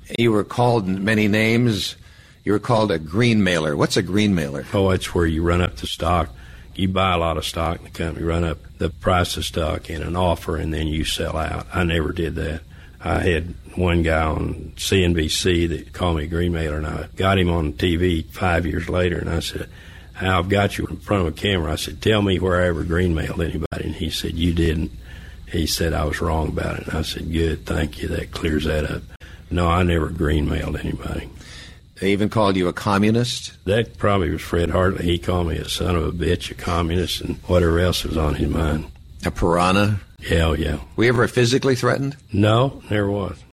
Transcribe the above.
You were called many names. You were called a green mailer. What's a green mailer? Oh, it's where you run up the stock. You buy a lot of stock, and the company run up the price of stock in an offer, and then you sell out. I never did that. I had one guy on CNBC that called me a green mailer, and I got him on TV 5 years later, and I said, I've got you in front of a camera. I said, tell me where I ever green mailed anybody. And he said, you didn't. He said, I was wrong about it. And I said, good, thank you. That clears that up. No, I never green mailed anybody. They even called you a communist? That probably was Fred Hartley. He called me a son of a bitch, a communist, and whatever else was on his mind. A piranha? Yeah. Were you ever physically threatened? No, never was.